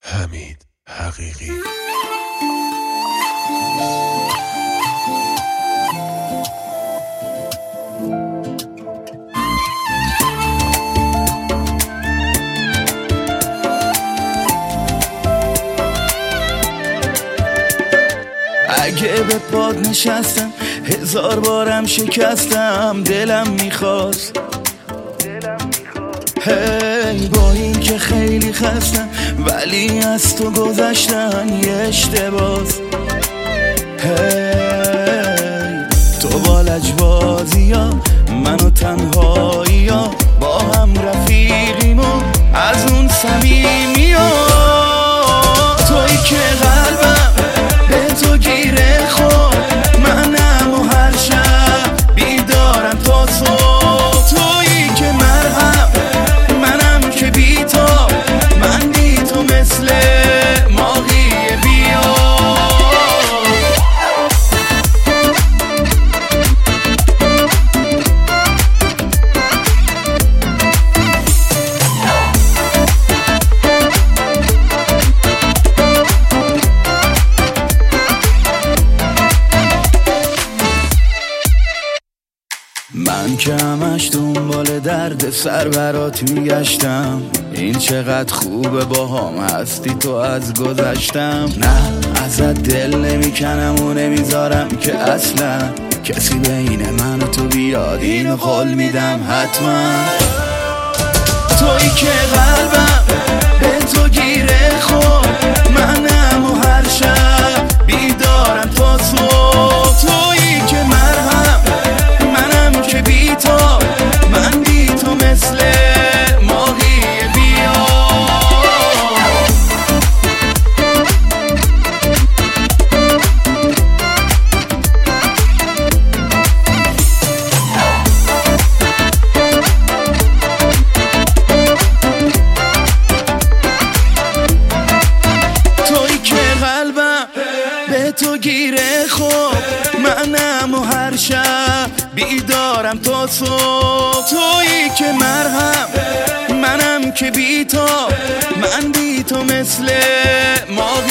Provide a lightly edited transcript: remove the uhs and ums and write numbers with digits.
حمید حقیقی. اگه به پاد نشستم 1000 بارم شکستم، دلم میخواست هی با این که خیلی خستم، ولی از تو گذشتن یه اشتباس. هی تو با لجبازی ها منو تنهایی ها، با هم رفیقیم و از اون صمیمی ها. تویی که قلبم به تو گیره خود، منم و هر شب بیدارم تا صبح. تویی که مرهم منم که بی تو، من بی تو مثل ماهی بیا. من که همش دنبال درد سر برات میگشتم، این چقدر خوبه باهام هستی تو از گذشتم. نه ازت دل نمیکنم و نمیذارم که اصلا کسی بین من و تو بیاد، اینو قول میدم حتما. تویی که قلبم به تو گیره خود، منم و هر شب بیدارم تا صبح. تویی که مرهم منم که بی تو، من بی تو مثل ماهی بیا. تویی که قلبم به تو گیره خوب، منم و هر شب بیدارم تا صبح. تویی که مرهم منم که بی تو، من بی تو مثل ماهی